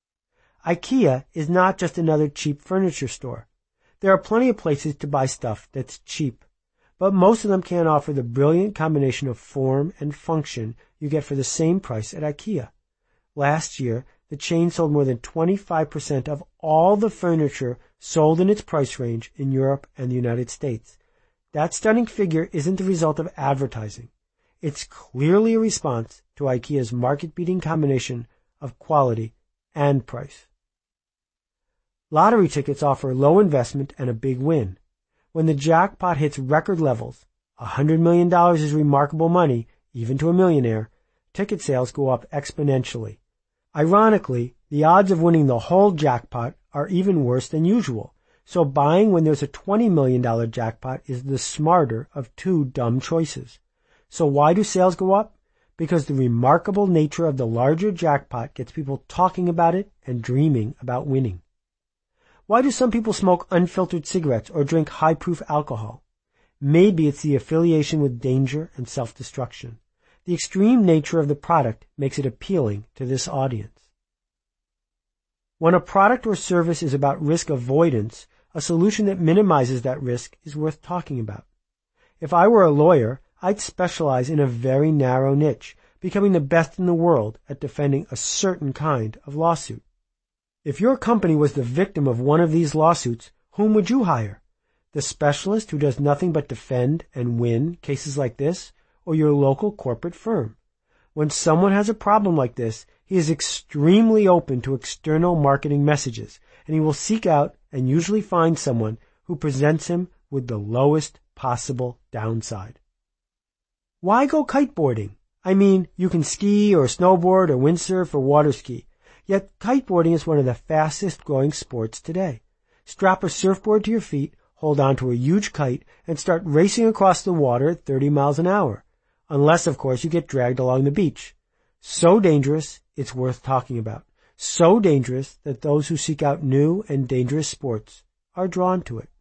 IKEA is not just another cheap furniture store. There are plenty of places to buy stuff that's cheap, but most of them can't offer the brilliant combination of form and function you get for the same price at IKEA. Last year, the chain sold more than twenty-five percent of all the furniture sold in its price range in Europe and the United States. That stunning figure isn't the result of advertising. It's clearly a response to IKEA's market-beating combination of quality and price. Lottery tickets offer low investment and a big win. When the jackpot hits record levels, one hundred million dollars is remarkable money, even to a millionaire, ticket sales go up exponentially. Ironically, the odds of winning the whole jackpot are even worse than usual, so buying when there's a twenty million dollars jackpot is the smarter of two dumb choices. So why do sales go up? Because the remarkable nature of the larger jackpot gets people talking about it and dreaming about winning. Why do some people smoke unfiltered cigarettes or drink high-proof alcohol? Maybe it's the affiliation with danger and self-destruction. The extreme nature of the product makes it appealing to this audience. When a product or service is about risk avoidance, a solution that minimizes that risk is worth talking about. If I were a lawyer, I'd specialize in a very narrow niche, becoming the best in the world at defending a certain kind of lawsuit. If your company was the victim of one of these lawsuits, whom would you hire? The specialist who does nothing but defend and win cases like this, or your local corporate firm? When someone has a problem like this, he is extremely open to external marketing messages, and he will seek out and usually find someone who presents him with the lowest possible downside. Why go kiteboarding? I mean, you can ski or snowboard or windsurf or water ski. Yet kiteboarding is one of the fastest growing sports today. Strap a surfboard to your feet, hold onto a huge kite, and start racing across the water at thirty miles an hour. Unless, of course, you get dragged along the beach. So dangerous, it's worth talking about. So dangerous that those who seek out new and dangerous sports are drawn to it.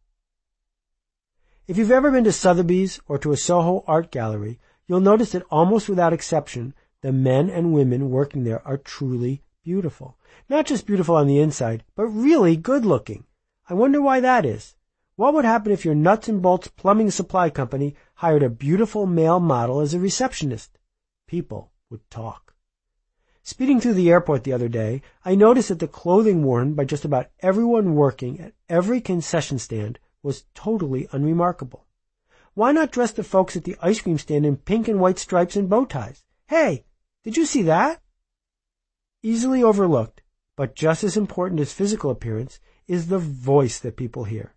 If you've ever been to Sotheby's or to a Soho art gallery, you'll notice that almost without exception, the men and women working there are truly beautiful. Not just beautiful on the inside, but really good looking. I wonder why that is. What would happen if your nuts and bolts plumbing supply company hired a beautiful male model as a receptionist? People would talk. Speeding through the airport the other day, I noticed that the clothing worn by just about everyone working at every concession stand was totally unremarkable. Why not dress the folks at the ice cream stand in pink and white stripes and bow ties? Hey, did you see that? Easily overlooked, but just as important as physical appearance, is the voice that people hear.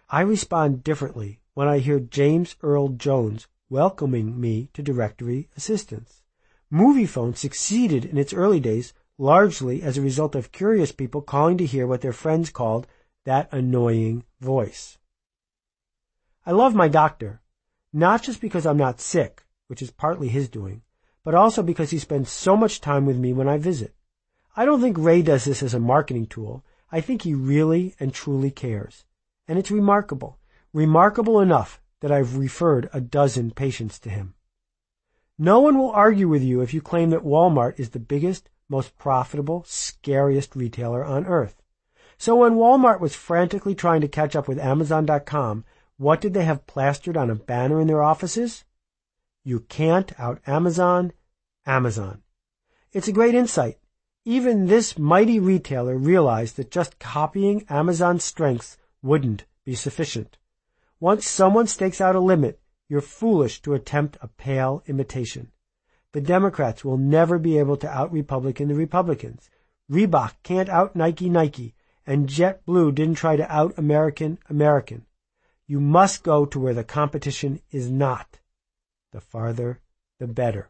I respond differently when I hear James Earl Jones welcoming me to directory assistance. Moviefone succeeded in its early days largely as a result of curious people calling to hear what their friends called that annoying voice. I love my doctor, not just because I'm not sick, which is partly his doing, but also because he spends so much time with me when I visit. I don't think Ray does this as a marketing tool. I think he really and truly cares. And it's remarkable, remarkable enough that I've referred a dozen patients to him. No one will argue with you if you claim that Walmart is the biggest, most profitable, scariest retailer on earth. So when Walmart was frantically trying to catch up with Amazon dot com, what did they have plastered on a banner in their offices? You can't out-Amazon Amazon. It's a great insight. Even this mighty retailer realized that just copying Amazon's strengths wouldn't be sufficient. Once someone stakes out a limit, you're foolish to attempt a pale imitation. The Democrats will never be able to out-Republican the Republicans. Reebok can't out-Nike Nike, and JetBlue didn't try to out-American American. You must go to where the competition is not. The farther, the better.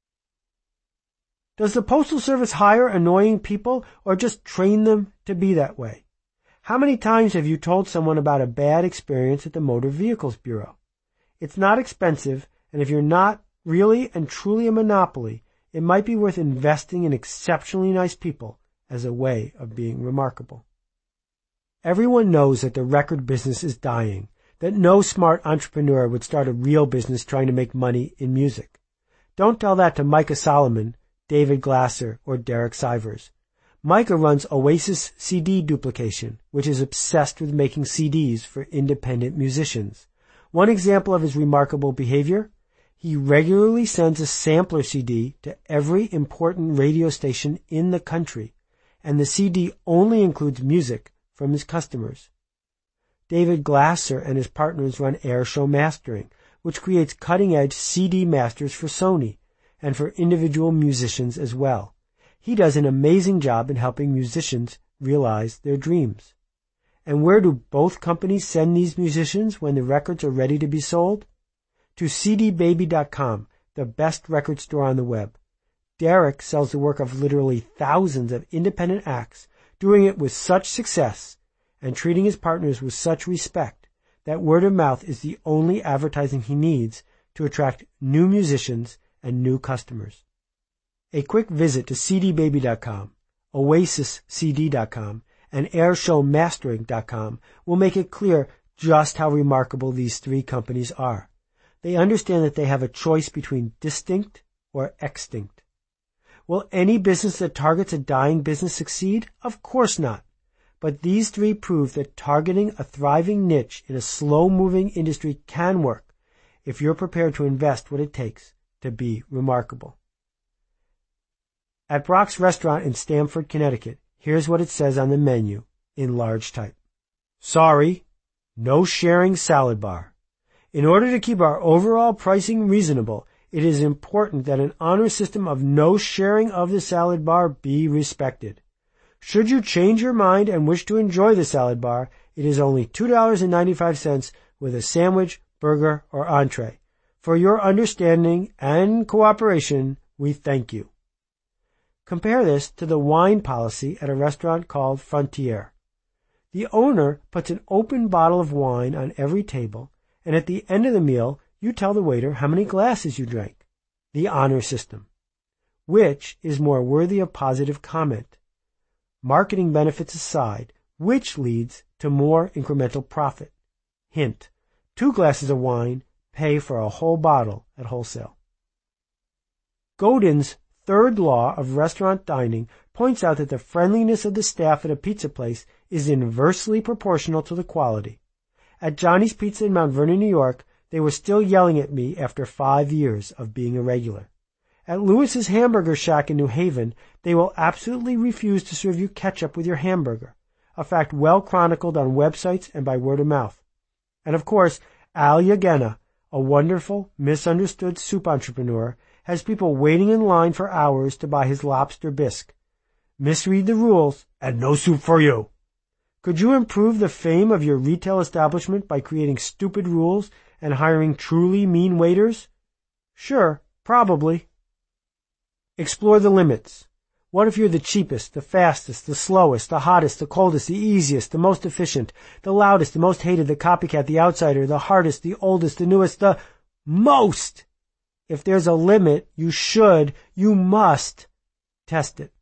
Does the Postal Service hire annoying people or just train them to be that way? How many times have you told someone about a bad experience at the Motor Vehicles Bureau? It's not expensive, and if you're not really and truly a monopoly, it might be worth investing in exceptionally nice people as a way of being remarkable. Everyone knows that the record business is dying, that no smart entrepreneur would start a real business trying to make money in music. Don't tell that to Micah Solomon, David Glasser, or Derek Sivers. Micah runs Oasis C D Duplication, which is obsessed with making C Ds for independent musicians. One example of his remarkable behavior, he regularly sends a sampler C D to every important radio station in the country, and the C D only includes music from his customers. David Glasser and his partners run Airshow Mastering, which creates cutting-edge C D masters for Sony and for individual musicians as well. He does an amazing job in helping musicians realize their dreams. And where do both companies send these musicians when the records are ready to be sold? To C D baby dot com, the best record store on the web. Derek sells the work of literally thousands of independent acts, doing it with such success and treating his partners with such respect that word of mouth is the only advertising he needs to attract new musicians and new customers. A quick visit to C D baby dot com, Oasis C D dot com, and Airshow Mastering dot com will make it clear just how remarkable these three companies are. They understand that they have a choice between distinct or extinct. Will any business that targets a dying business succeed? Of course not. But these three prove that targeting a thriving niche in a slow-moving industry can work if you're prepared to invest what it takes to be remarkable. At Brock's Restaurant in Stamford, Connecticut, here's what it says on the menu in large type. Sorry, no sharing salad bar. In order to keep our overall pricing reasonable, it is important that an honor system of no sharing of the salad bar be respected. Should you change your mind and wish to enjoy the salad bar, it is only two dollars and ninety-five cents with a sandwich, burger, or entree. For your understanding and cooperation, we thank you. Compare this to the wine policy at a restaurant called Frontier. The owner puts an open bottle of wine on every table, and at the end of the meal, you tell the waiter how many glasses you drank. The honor system. Which is more worthy of positive comment? Marketing benefits aside, which leads to more incremental profit? Hint, two glasses of wine pay for a whole bottle at wholesale. Godin's third law of restaurant dining points out that the friendliness of the staff at a pizza place is inversely proportional to the quality. At Johnny's Pizza in Mount Vernon, New York, they were still yelling at me after five years of being a regular. At Lewis's Hamburger Shack in New Haven, they will absolutely refuse to serve you ketchup with your hamburger, a fact well chronicled on websites and by word of mouth. And of course, Al Yagena, a wonderful, misunderstood soup entrepreneur, has people waiting in line for hours to buy his lobster bisque. Misread the rules, and no soup for you. Could you improve the fame of your retail establishment by creating stupid rules and hiring truly mean waiters? Sure, probably. Explore the limits. What if you're the cheapest, the fastest, the slowest, the hottest, the coldest, the easiest, the most efficient, the loudest, the most hated, the copycat, the outsider, the hardest, the oldest, the newest, the most? If there's a limit, you should, you must test it.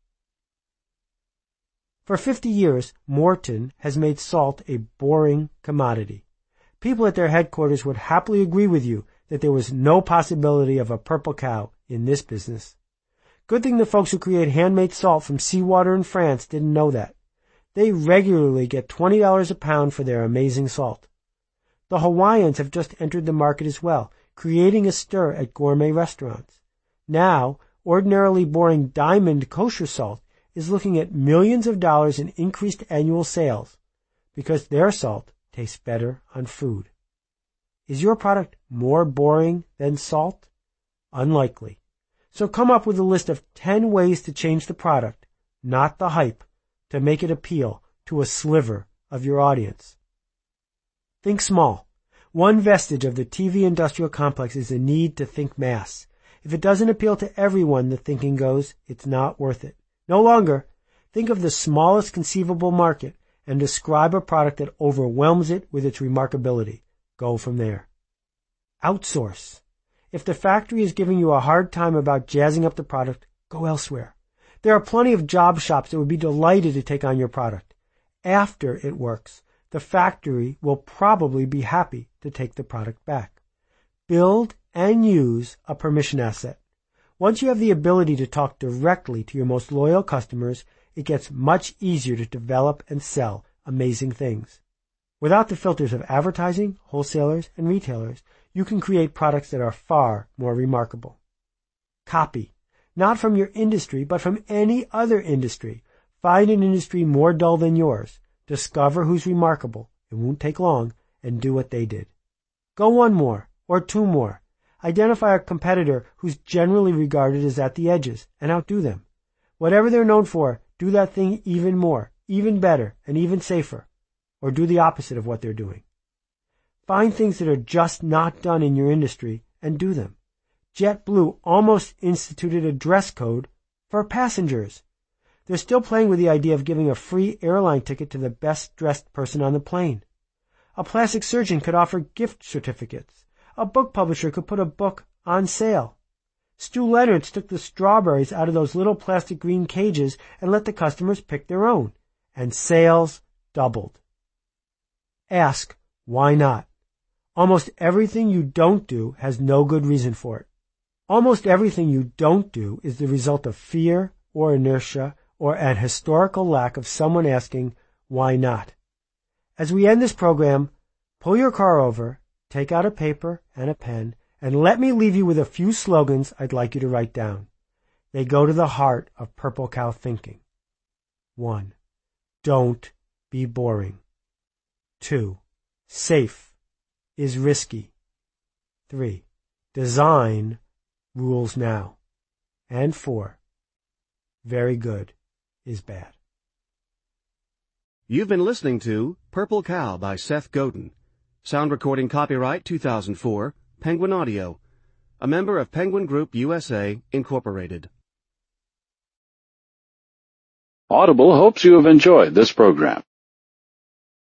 For fifty years, Morton has made salt a boring commodity. People at their headquarters would happily agree with you that there was no possibility of a purple cow in this business. Good thing the folks who create handmade salt from seawater in France didn't know that. They regularly get twenty dollars a pound for their amazing salt. The Hawaiians have just entered the market as well, creating a stir at gourmet restaurants. Now, ordinarily boring diamond kosher salt is looking at millions of dollars in increased annual sales because their salt tastes better on food. Is your product more boring than salt? Unlikely. So come up with a list of ten ways to change the product, not the hype, to make it appeal to a sliver of your audience. Think small. One vestige of the T V industrial complex is the need to think mass. If it doesn't appeal to everyone, the thinking goes, it's not worth it. No longer. Think of the smallest conceivable market and describe a product that overwhelms it with its remarkability. Go from there. Outsource. If the factory is giving you a hard time about jazzing up the product, go elsewhere. There are plenty of job shops that would be delighted to take on your product. After it works, the factory will probably be happy to take the product back. Build and use a permission asset. Once you have the ability to talk directly to your most loyal customers, it gets much easier to develop and sell amazing things. Without the filters of advertising, wholesalers, and retailers, you can create products that are far more remarkable. Copy. Not from your industry, but from any other industry. Find an industry more dull than yours. Discover who's remarkable. It won't take long, and do what they did. Go one more, or two more. Identify a competitor who's generally regarded as at the edges and outdo them. Whatever they're known for, do that thing even more, even better, and even safer. Or do the opposite of what they're doing. Find things that are just not done in your industry and do them. JetBlue almost instituted a dress code for passengers. They're still playing with the idea of giving a free airline ticket to the best dressed person on the plane. A plastic surgeon could offer gift certificates. A book publisher could put a book on sale. Stu Leonard took the strawberries out of those little plastic green cages and let the customers pick their own. And sales doubled. Ask, why not? Almost everything you don't do has no good reason for it. Almost everything you don't do is the result of fear or inertia or an historical lack of someone asking, why not? As we end this program, pull your car over, take out a paper and a pen, and let me leave you with a few slogans I'd like you to write down. They go to the heart of Purple Cow thinking. One, don't be boring. Two, safe is risky. Three, design rules now. And four, very good is bad. You've been listening to Purple Cow by Seth Godin. Sound recording copyright two thousand four, Penguin Audio, a member of Penguin Group U S A, Incorporated. Audible hopes you have enjoyed this program.